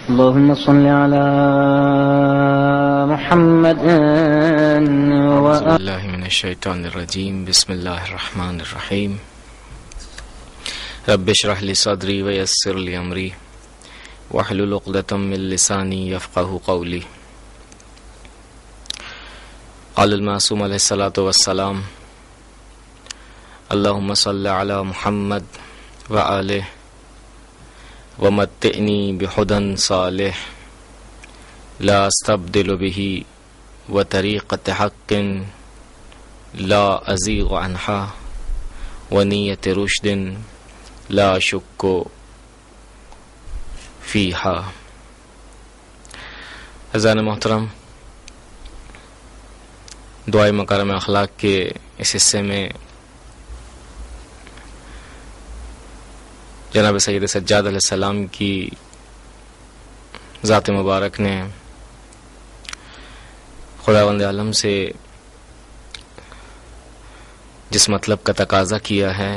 اللهم صل على محمد أعوذ بالله من الشيطان الرجيم. بسم الله الرحمن الرحيم. رب اشرح لي صدري ويسر لي أمري واحلل عقدة من لساني يفقهوا قولي. قال المعصوم عليه الصلاة والسلام: اللهم صل على محمد وآله ومتعني بحدى صالح لا استبدل به وطريقة حق لا أزيغ عنها ونية رشد لا شك فيها. حضرات محترم، دعائے مکارم اخلاق کے اس حصے میں جناب سید سجاد علیہ السلام کی ذات مبارک نے خداوند عالم سے جس مطلب کا تقاضا کیا ہے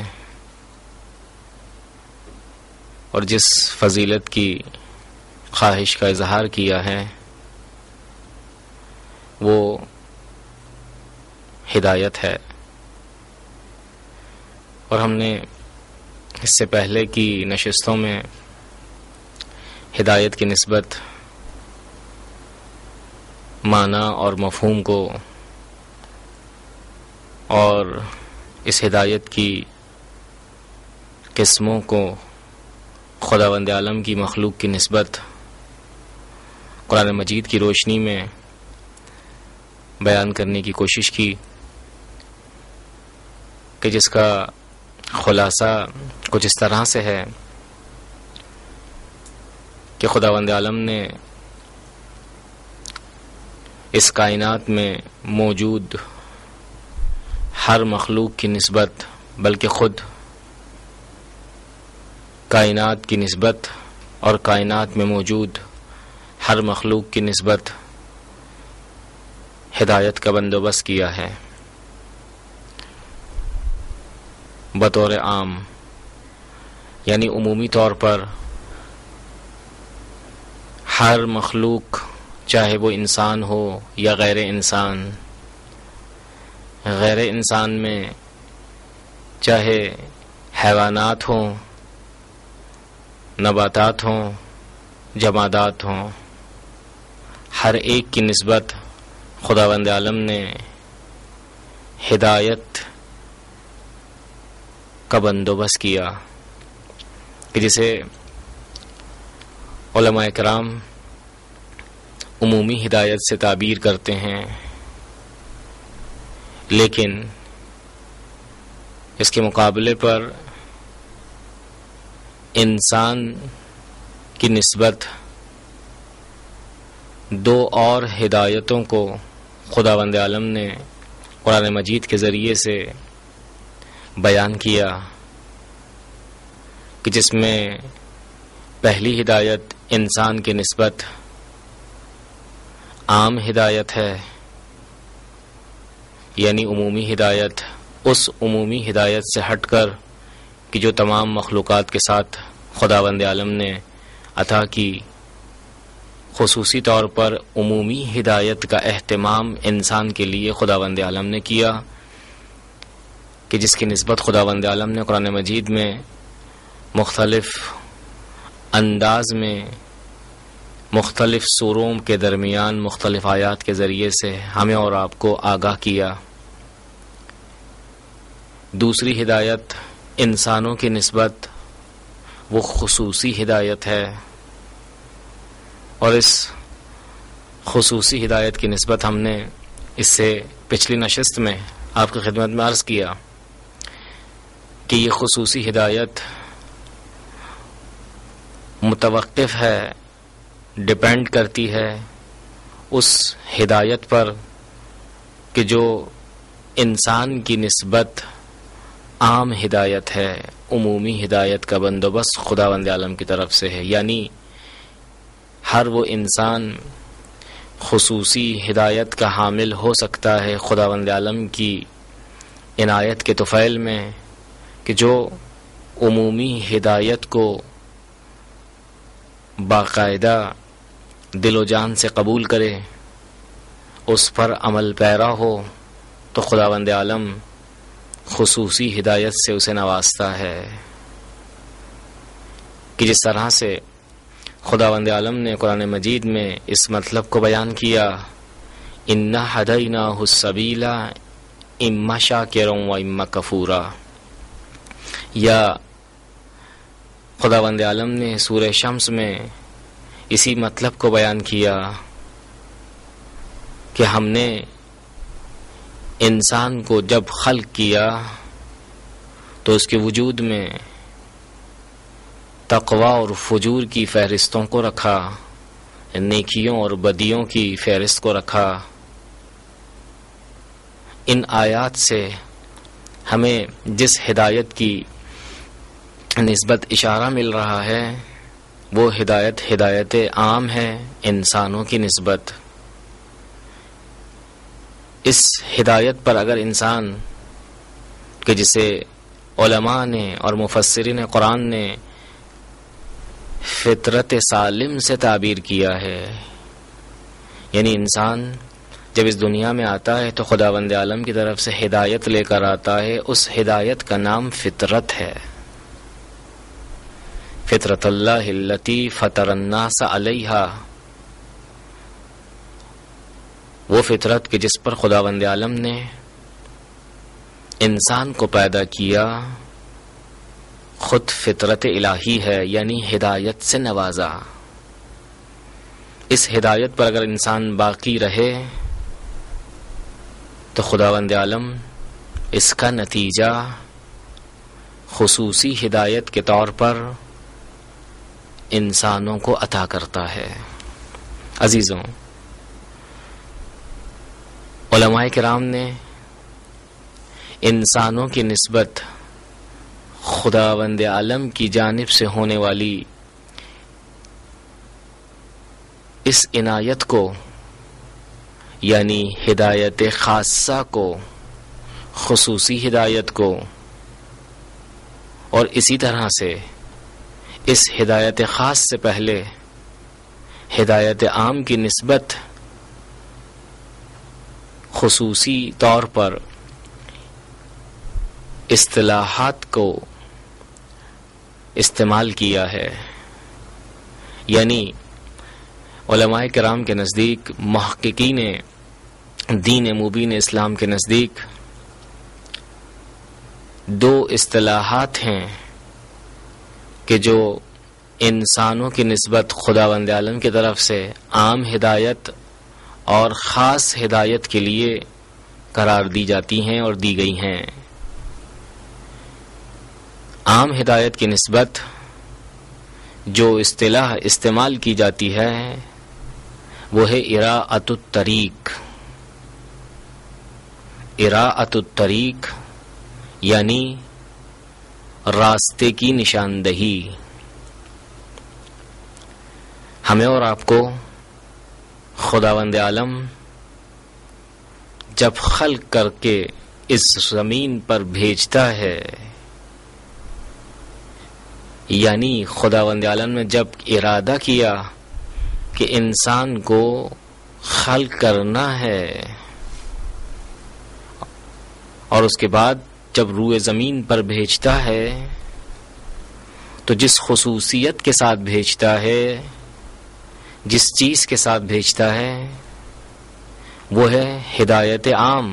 اور جس فضیلت کی خواہش کا اظہار کیا ہے وہ ہدایت ہے. اور ہم نے اس سے پہلے کی نشستوں میں ہدایت کی نسبت معنی اور مفہوم کو اور اس ہدایت کی قسموں کو خداوند عالم کی مخلوق کی نسبت قرآن مجید کی روشنی میں بیان کرنے کی کوشش کی کہ جس کا خلاصہ کچھ اس طرح سے ہے کہ خداوند عالم نے اس کائنات میں موجود ہر مخلوق کی نسبت بلکہ خود کائنات کی نسبت اور کائنات میں موجود ہر مخلوق کی نسبت ہدایت کا بندوبست کیا ہے بطور عام، یعنی عمومی طور پر ہر مخلوق، چاہے وہ انسان ہو یا غیر انسان، غیر انسان میں چاہے حیوانات ہوں، نباتات ہوں، جمادات ہوں، ہر ایک کی نسبت خداوند عالم نے ہدایت کا بندوبست کیا کہ جسے علماء کرام عمومی ہدایت سے تعبیر کرتے ہیں، لیکن اس کے مقابلے پر انسان کی نسبت دو اور ہدایتوں کو خداوند عالم نے قرآن مجید کے ذریعے سے بیان کیا کہ جس میں پہلی ہدایت انسان کی نسبت عام ہدایت ہے، یعنی عمومی ہدایت، اس عمومی ہدایت سے ہٹ کر کہ جو تمام مخلوقات کے ساتھ خداوند عالم نے عطا کی. خصوصی طور پر عمومی ہدایت کا اہتمام انسان کے لیے خداوند عالم نے کیا کہ جس کی نسبت خداوند عالم نے قرآن مجید میں مختلف انداز میں مختلف سوروں کے درمیان مختلف آیات کے ذریعے سے ہمیں اور آپ کو آگاہ کیا. دوسری ہدایت انسانوں کی نسبت وہ خصوصی ہدایت ہے، اور اس خصوصی ہدایت کی نسبت ہم نے اس سے پچھلی نشست میں آپ کی خدمت میں عرض کیا کہ یہ خصوصی ہدایت متوقف ہے، ڈیپینڈ کرتی ہے اس ہدایت پر کہ جو انسان کی نسبت عام ہدایت ہے، عمومی ہدایت کا بندوبست خداوند عالم کی طرف سے ہے. یعنی ہر وہ انسان خصوصی ہدایت کا حامل ہو سکتا ہے خداوند عالم کی عنایت کے طفیل میں کہ جو عمومی ہدایت کو باقاعدہ دل و جان سے قبول کرے، اس پر عمل پیرا ہو، تو خداوند عالم خصوصی ہدایت سے اسے نوازتا ہے کہ جس طرح سے خداوند عالم نے قرآن مجید میں اس مطلب کو بیان کیا، اِنَّا هَدَيْنَاهُ السَّبِيلَ اِمَّا شَاكِرًا وَإِمَّا كَفُورًا، یا خداوند عالم نے سورہ شمس میں اسی مطلب کو بیان کیا کہ ہم نے انسان کو جب خلق کیا تو اس کے وجود میں تقوی اور فجور کی فہرستوں کو رکھا، نیکیوں اور بدیوں کی فہرست کو رکھا۔ ان آیات سے ہمیں جس ہدایت کی نسبت اشارہ مل رہا ہے وہ ہدایت عام ہے انسانوں کی نسبت۔ اس ہدایت پر اگر انسان کہ جسے علماء نے اور مفسرین قرآن نے فطرت سالم سے تعبیر کیا ہے، یعنی انسان جب اس دنیا میں آتا ہے تو خداوند عالم کی طرف سے ہدایت لے کر آتا ہے، اس ہدایت کا نام فطرت ہے۔ فطرت اللہ التی فطر الناس علیہا، وہ فطرت کہ جس پر خداوند عالم نے انسان کو پیدا کیا خود فطرت الہی ہے، یعنی ہدایت سے نوازا۔ اس ہدایت پر اگر انسان باقی رہے تو خداوند عالم اس کا نتیجہ خصوصی ہدایت کے طور پر انسانوں کو عطا کرتا ہے۔ عزیزوں، علماء کرام نے انسانوں کی نسبت خداوند عالم کی جانب سے ہونے والی اس عنایت کو، یعنی ہدایت خاصہ کو، خصوصی ہدایت کو، اور اسی طرح سے اس ہدایت خاص سے پہلے ہدایت عام کی نسبت خصوصی طور پر اصطلاحات کو استعمال کیا ہے، یعنی علماء کرام کے نزدیک، محققین دین مبین اسلام کے نزدیک دو اصطلاحات ہیں کہ جو انسانوں کی نسبت خداوند عالم کی طرف سے عام ہدایت اور خاص ہدایت کے لیے قرار دی جاتی ہیں اور دی گئی ہیں۔ عام ہدایت کی نسبت جو اصطلاح استعمال کی جاتی ہے وہ ہے اراءۃ الطریق۔ اراءۃ الطریق یعنی راستے کی نشاندہی۔ ہمیں اور آپ کو خداوند عالم جب خلق کر کے اس زمین پر بھیجتا ہے، یعنی خداوند عالم نے جب ارادہ کیا کہ انسان کو خلق کرنا ہے، اور اس کے بعد جب روئے زمین پر بھیجتا ہے تو جس خصوصیت کے ساتھ بھیجتا ہے، جس چیز کے ساتھ بھیجتا ہے وہ ہے ہدایت عام۔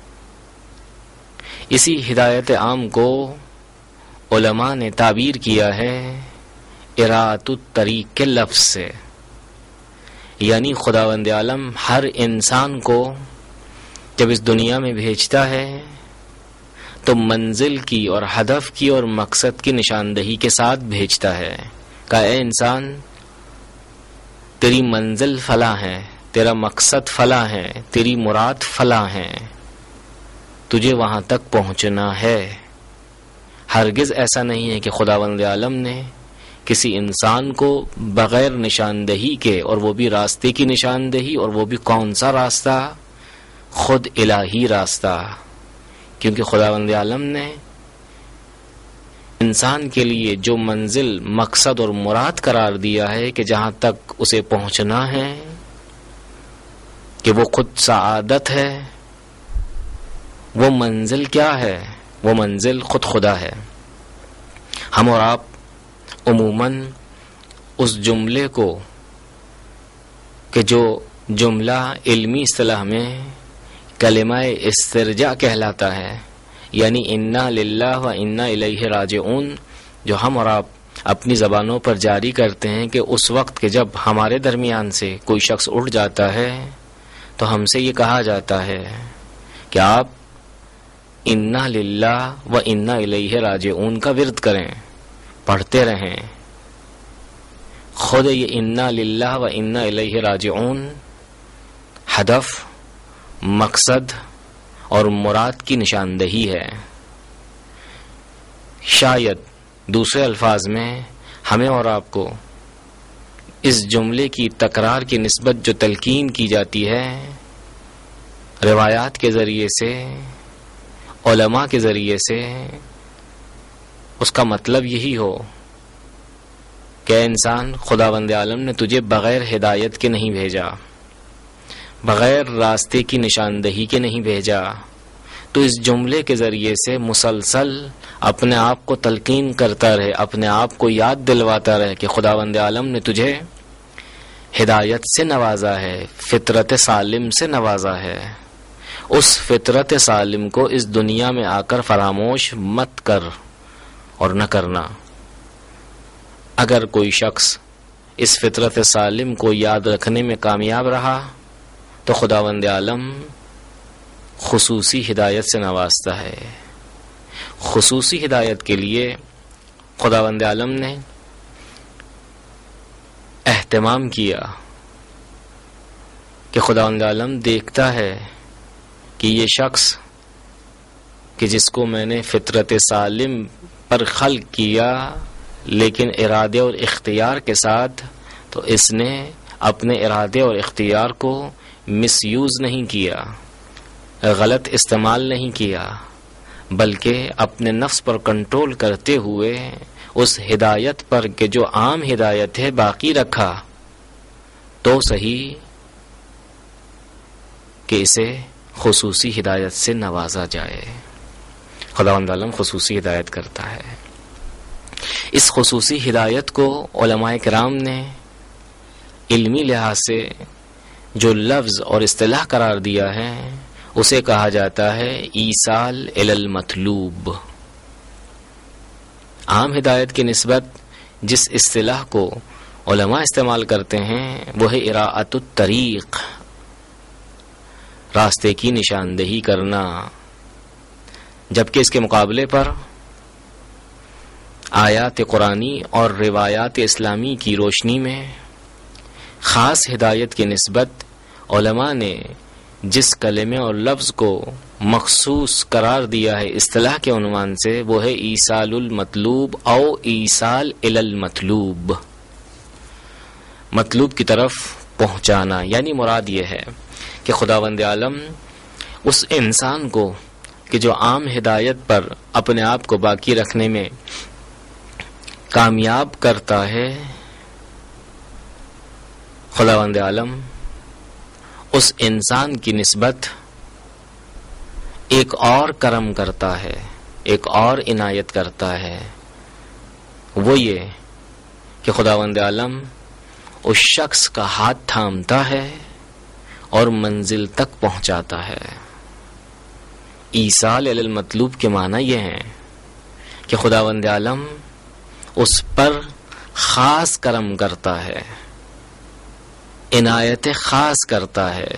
اسی ہدایت عام کو علماء نے تعبیر کیا ہے اراءۃ الطریق کے لفظ سے، یعنی خداوند عالم ہر انسان کو جب اس دنیا میں بھیجتا ہے تو منزل کی اور ہدف کی اور مقصد کی نشاندہی کے ساتھ بھیجتا ہے کہ اے انسان، تیری منزل فلاں ہے، تیرا مقصد فلاں ہے، تیری مراد فلاں ہے، تجھے وہاں تک پہنچنا ہے۔ ہرگز ایسا نہیں ہے کہ خداوند عالم نے کسی انسان کو بغیر نشاندہی کے، اور وہ بھی راستے کی نشاندہی، اور وہ بھی کون سا راستہ؟ خود الہی راستہ، کیونکہ خداوند عالم نے انسان کے لیے جو منزل، مقصد اور مراد قرار دیا ہے کہ جہاں تک اسے پہنچنا ہے، کہ وہ خود سعادت ہے، وہ منزل کیا ہے؟ وہ منزل خود خدا ہے۔ ہم اور آپ عموماً اس جملے کو، کہ جو جملہ علمی اصطلاح میں کلمہ استرجاع کہلاتا ہے، یعنی انا للہ و انا الیہ راجعون، جو ہم اور آپ اپنی زبانوں پر جاری کرتے ہیں کہ اس وقت کہ جب ہمارے درمیان سے کوئی شخص اٹھ جاتا ہے تو ہم سے یہ کہا جاتا ہے کہ آپ انا للہ و انا الیہ راجعون کا ورد کریں، پڑھتے رہیں۔ خود یہ انا للہ و انا الیہ راجعون ہدف، مقصد اور مراد کی نشاندہی ہے۔ شاید دوسرے الفاظ میں ہمیں اور آپ کو اس جملے کی تکرار کی نسبت جو تلقین کی جاتی ہے روایات کے ذریعے سے، علماء کے ذریعے سے، اس کا مطلب یہی ہو کہ انسان، خداوند عالم نے تجھے بغیر ہدایت کے نہیں بھیجا، بغیر راستے کی نشاندہی کے نہیں بھیجا۔ تو اس جملے کے ذریعے سے مسلسل اپنے آپ کو تلقین کرتا رہے، اپنے آپ کو یاد دلواتا رہے کہ خداوند عالم نے تجھے ہدایت سے نوازا ہے، فطرت سالم سے نوازا ہے۔ اس فطرت سالم کو اس دنیا میں آ کر فراموش مت کر اور نہ کرنا۔ اگر کوئی شخص اس فطرت سالم کو یاد رکھنے میں کامیاب رہا تو خداوند عالم خصوصی ہدایت سے نوازتا ہے۔ خصوصی ہدایت کے لیے خداوند عالم نے اہتمام کیا کہ خداوند عالم دیکھتا ہے کہ یہ شخص کہ جس کو میں نے فطرت سالم پر خلق کیا لیکن ارادے اور اختیار کے ساتھ، تو اس نے اپنے ارادے اور اختیار کو مس یوز نہیں کیا، غلط استعمال نہیں کیا، بلکہ اپنے نفس پر کنٹرول کرتے ہوئے اس ہدایت پر کہ جو عام ہدایت ہے باقی رکھا، تو صحیح کہ اسے خصوصی ہدایت سے نوازا جائے۔ خداوند عالم خصوصی ہدایت کرتا ہے۔ اس خصوصی ہدایت کو علماء کرام نے علمی لحاظ سے جو لفظ اور اصطلاح قرار دیا ہے اسے کہا جاتا ہے ایصال الی المطلوب۔ عام ہدایت کی نسبت جس اصطلاح کو علماء استعمال کرتے ہیں وہ ہے اراءۃ الطریق، راستے کی نشاندہی کرنا، جبکہ اس کے مقابلے پر آیات قرآنی اور روایات اسلامی کی روشنی میں خاص ہدایت کی نسبت علماء نے جس کلمے اور لفظ کو مخصوص قرار دیا ہے اصطلاح کے عنوان سے وہ ہے ایصال المطلوب او ایصال الی المطلوب، مطلوب کی طرف پہنچانا۔ یعنی مراد یہ ہے کہ خداوند عالم اس انسان کو کہ جو عام ہدایت پر اپنے آپ کو باقی رکھنے میں کامیاب کرتا ہے، خداوند عالم اس انسان کی نسبت ایک اور کرم کرتا ہے، ایک اور عنایت کرتا ہے، وہ یہ کہ خداوند عالم اس شخص کا ہاتھ تھامتا ہے اور منزل تک پہنچاتا ہے۔ ایصال الی المطلوب کے معنی یہ ہیں کہ خداوند عالم اس پر خاص کرم کرتا ہے، عنایت خاص کرتا ہے،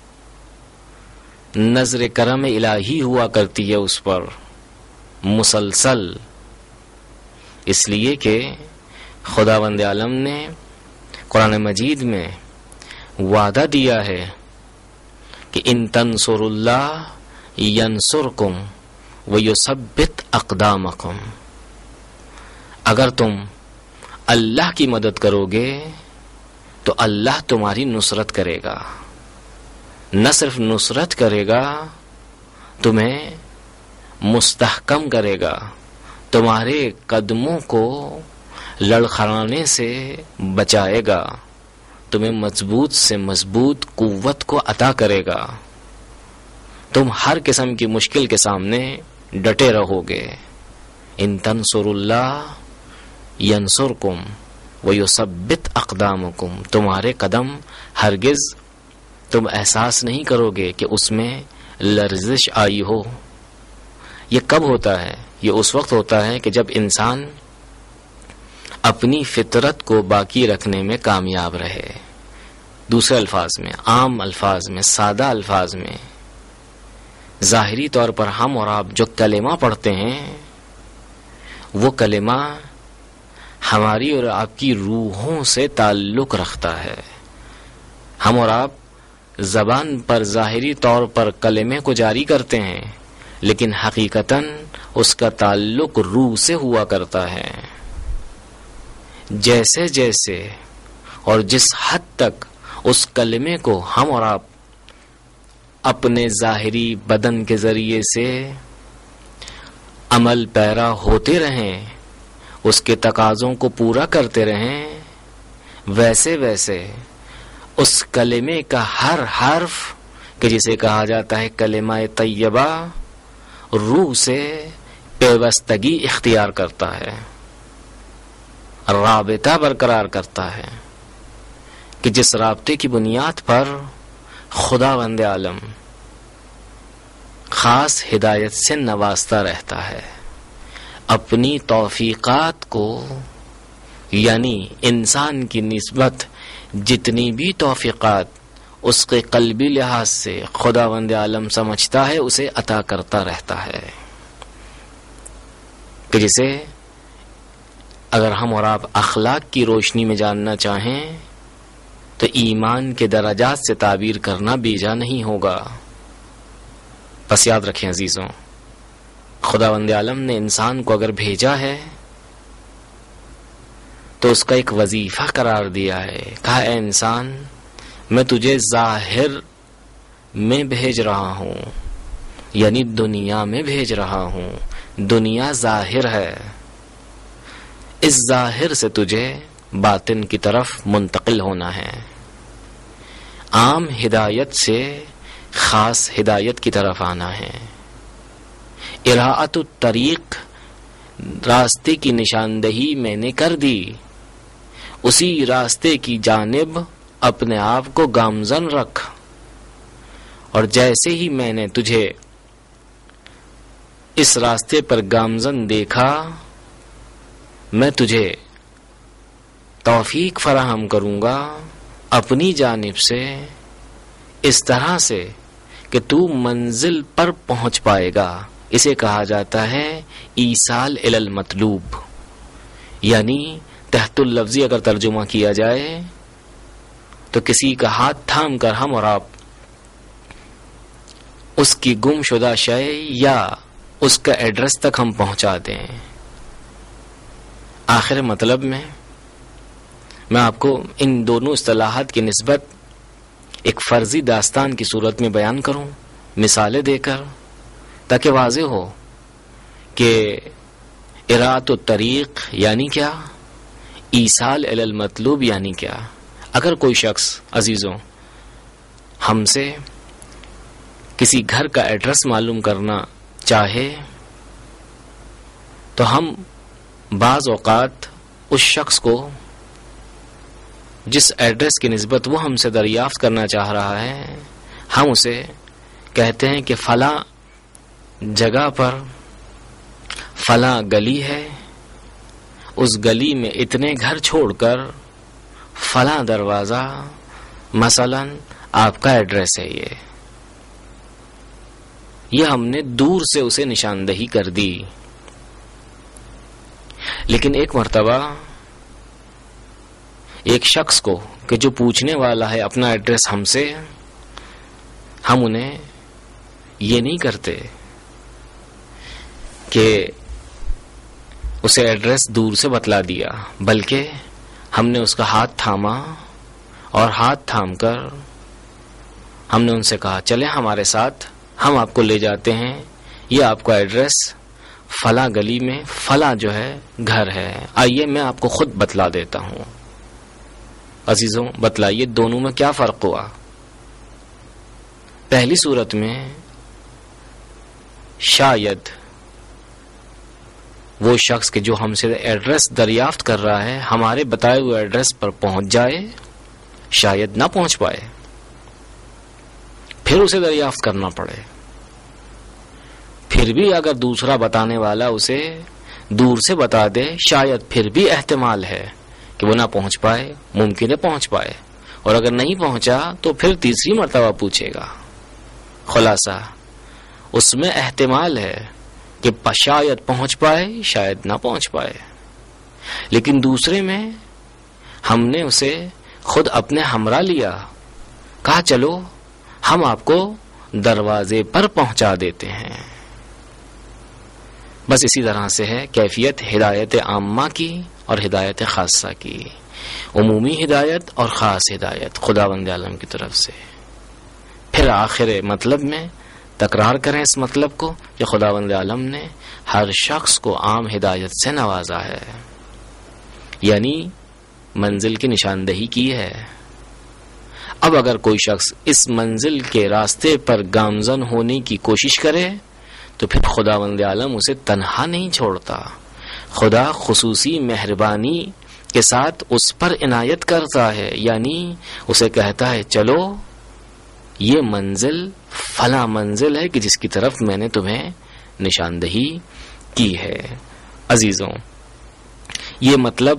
نظر کرم الہی ہوا کرتی ہے اس پر مسلسل، اس لیے کہ خداوند عالم نے قرآن مجید میں وعدہ دیا ہے کہ ان تنصروا اللہ ینصرکم ویثبت اقدامکم، اگر تم اللہ کی مدد کرو گے تو اللہ تمہاری نصرت کرے گا، نہ صرف نصرت کرے گا، تمہیں مستحکم کرے گا، تمہارے قدموں کو لڑکھڑانے سے بچائے گا، تمہیں مضبوط سے مضبوط قوت کو عطا کرے گا، تم ہر قسم کی مشکل کے سامنے ڈٹے رہو گے۔ ان تنصروا اللہ ینصرکم ویثبت اقدامکم، تمہارے قدم ہرگز تم احساس نہیں کرو گے کہ اس میں لرزش آئی ہو۔ یہ کب ہوتا ہے؟ یہ اس وقت ہوتا ہے کہ جب انسان اپنی فطرت کو باقی رکھنے میں کامیاب رہے۔ دوسرے الفاظ میں، عام الفاظ میں، سادہ الفاظ میں، ظاہری طور پر ہم اور آپ جو کلمہ پڑھتے ہیں وہ کلمہ ہماری اور آپ کی روحوں سے تعلق رکھتا ہے۔ ہم اور آپ زبان پر ظاہری طور پر کلمے کو جاری کرتے ہیں، لیکن حقیقتاً اس کا تعلق روح سے ہوا کرتا ہے۔ جیسے جیسے اور جس حد تک اس کلمے کو ہم اور آپ اپنے ظاہری بدن کے ذریعے سے عمل پیرا ہوتے رہیں، اس کے تقاضوں کو پورا کرتے رہیں، ویسے ویسے اس کلمے کا ہر حرف کہ جسے کہا جاتا ہے کلمہ طیبہ، روح سے پیوستگی اختیار کرتا ہے، رابطہ برقرار کرتا ہے، کہ جس رابطے کی بنیاد پر خداوند عالم خاص ہدایت سے نوازتا رہتا ہے۔ اپنی توفیقات کو، یعنی انسان کی نسبت جتنی بھی توفیقات اس کے قلبی لحاظ سے خداوند عالم سمجھتا ہے، اسے عطا کرتا رہتا ہے، کہ جسے اگر ہم اور آپ اخلاق کی روشنی میں جاننا چاہیں تو ایمان کے درجات سے تعبیر کرنا بیجا نہیں ہوگا۔ بس یاد رکھیں عزیزوں، خداوند عالم نے انسان کو اگر بھیجا ہے تو اس کا ایک وظیفہ قرار دیا ہے، کہا اے انسان میں تجھے ظاہر میں بھیج رہا ہوں، یعنی دنیا میں بھیج رہا ہوں۔ دنیا ظاہر ہے، اس ظاہر سے تجھے باطن کی طرف منتقل ہونا ہے، عام ہدایت سے خاص ہدایت کی طرف آنا ہے۔ اراءۃ الطریق، راستے کی نشاندہی میں نے کر دی، اسی راستے کی جانب اپنے آپ کو گامزن رکھ، اور جیسے ہی میں نے تجھے اس راستے پر گامزن دیکھا میں تجھے توفیق فراہم کروں گا اپنی جانب سے، اس طرح سے کہ تو منزل پر پہنچ پائے گا۔ اسے کہا جاتا ہے ایصال الی المطلوب، یعنی تحت اللفظی اگر ترجمہ کیا جائے تو کسی کا ہاتھ تھام کر ہم اور آپ اس کی گم شدہ شے یا اس کا ایڈریس تک ہم پہنچا دیں۔ آخر مطلب میں آپ کو ان دونوں اصطلاحات کی نسبت ایک فرضی داستان کی صورت میں بیان کروں، مثالیں دے کر، تاکہ واضح ہو کہ اراءۃ الطریق یعنی کیا، ایصال الی المطلوب یعنی کیا۔ اگر کوئی شخص عزیزوں ہم سے کسی گھر کا ایڈریس معلوم کرنا چاہے تو ہم بعض اوقات اس شخص کو جس ایڈریس کی نسبت وہ ہم سے دریافت کرنا چاہ رہا ہے، ہم اسے کہتے ہیں کہ فلاں جگہ پر فلاں گلی ہے، اس گلی میں اتنے گھر چھوڑ کر فلاں دروازہ، مثلا آپ کا ایڈریس ہے۔ یہ ہم نے دور سے اسے نشاندہی کر دی، لیکن ایک مرتبہ ایک شخص کو کہ جو پوچھنے والا ہے اپنا ایڈریس ہم سے، ہم انہیں یہ نہیں کرتے کہ اسے ایڈریس دور سے بتلا دیا، بلکہ ہم نے اس کا ہاتھ تھاما اور ہاتھ تھام کر ہم نے ان سے کہا چلے ہمارے ساتھ، ہم آپ کو لے جاتے ہیں، یہ آپ کا ایڈریس فلاں گلی میں فلاں جو ہے گھر ہے، آئیے میں آپ کو خود بتلا دیتا ہوں۔ عزیزوں بتلائیے دونوں میں کیا فرق ہوا؟ پہلی صورت میں شاید وہ شخص کہ جو ہم سے ایڈریس دریافت کر رہا ہے ہمارے بتائے ہوئے ایڈریس پر پہنچ جائے، شاید نہ پہنچ پائے، پھر اسے دریافت کرنا پڑے، پھر بھی اگر دوسرا بتانے والا اسے دور سے بتا دے شاید پھر بھی احتمال ہے کہ وہ نہ پہنچ پائے، ممکن ہے پہنچ پائے، اور اگر نہیں پہنچا تو پھر تیسری مرتبہ پوچھے گا۔ خلاصہ اس میں احتمال ہے کہ شاید پہنچ پائے شاید نہ پہنچ پائے، لیکن دوسرے میں ہم نے اسے خود اپنے ہمراہ لیا، کہا چلو ہم آپ کو دروازے پر پہنچا دیتے ہیں۔ بس اسی طرح سے ہے کیفیت ہدایت عامہ کی اور ہدایت خاصہ کی، عمومی ہدایت اور خاص ہدایت خداوند عالم کی طرف سے۔ پھر آخر مطلب میں تکرار کریں اس مطلب کو کہ خداوند عالم نے ہر شخص کو عام ہدایت سے نوازا ہے، یعنی منزل کی نشاندہی کی ہے۔ اب اگر کوئی شخص اس منزل کے راستے پر گامزن ہونے کی کوشش کرے تو پھر خداوند عالم اسے تنہا نہیں چھوڑتا، خدا خصوصی مہربانی کے ساتھ اس پر عنایت کرتا ہے، یعنی اسے کہتا ہے چلو یہ منزل فلاں منزل ہے کہ جس کی طرف میں نے تمہیں نشاندہی کی ہے۔ عزیزوں یہ مطلب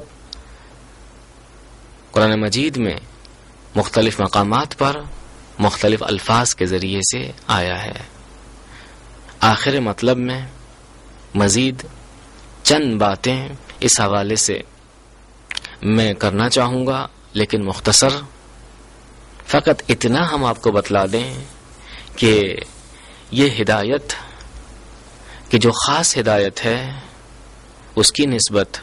قرآن مجید میں مختلف مقامات پر مختلف الفاظ کے ذریعے سے آیا ہے۔ آخر مطلب میں مزید چند باتیں اس حوالے سے میں کرنا چاہوں گا، لیکن مختصر فقط اتنا ہم آپ کو بتلا دیں کہ یہ ہدایت کہ جو خاص ہدایت ہے اس کی نسبت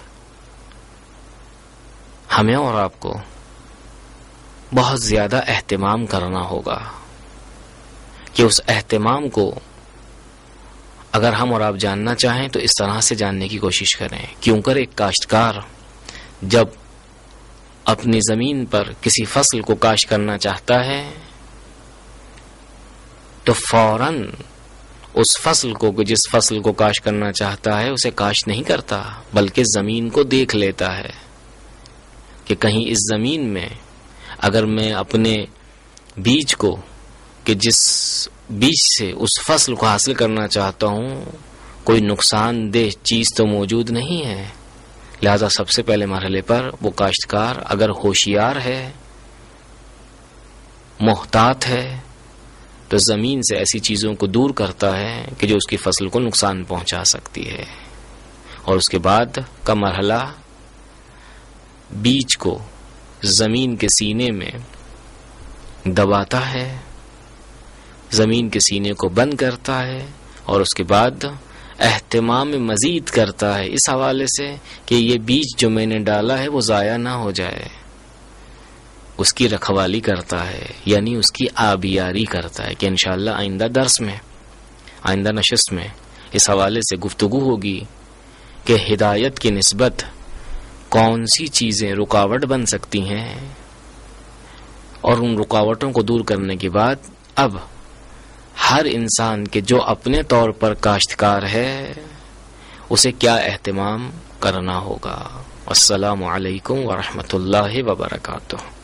ہمیں اور آپ کو بہت زیادہ اہتمام کرنا ہوگا، کہ اس اہتمام کو اگر ہم اور آپ جاننا چاہیں تو اس طرح سے جاننے کی کوشش کریں۔ کیوں کر ایک کاشتکار جب اپنی زمین پر کسی فصل کو کاشت کرنا چاہتا ہے تو فوراً اس فصل کو جس فصل کو کاشت کرنا چاہتا ہے اسے کاشت نہیں کرتا، بلکہ زمین کو دیکھ لیتا ہے کہ کہیں اس زمین میں اگر میں اپنے بیج کو کہ جس بیج سے اس فصل کو حاصل کرنا چاہتا ہوں کوئی نقصان دہ چیز تو موجود نہیں ہے، لہذا سب سے پہلے مرحلے پر وہ کاشتکار اگر ہوشیار ہے، محتاط ہے، تو زمین سے ایسی چیزوں کو دور کرتا ہے کہ جو اس کی فصل کو نقصان پہنچا سکتی ہے، اور اس کے بعد کا مرحلہ بیج کو زمین کے سینے میں دباتا ہے، زمین کے سینے کو بند کرتا ہے، اور اس کے بعد اہتمام مزید کرتا ہے اس حوالے سے کہ یہ بیج جو میں نے ڈالا ہے وہ ضائع نہ ہو جائے، اس کی رکھوالی کرتا ہے، یعنی اس کی آبیاری کرتا ہے، کہ انشاءاللہ آئندہ درس میں آئندہ نشست میں اس حوالے سے گفتگو ہوگی کہ ہدایت کی نسبت کون سی چیزیں رکاوٹ بن سکتی ہیں، اور ان رکاوٹوں کو دور کرنے کے بعد اب ہر انسان کے جو اپنے طور پر کاشتکار ہے اسے کیا اہتمام کرنا ہوگا۔ السلام علیکم ورحمۃ اللہ وبرکاتہ۔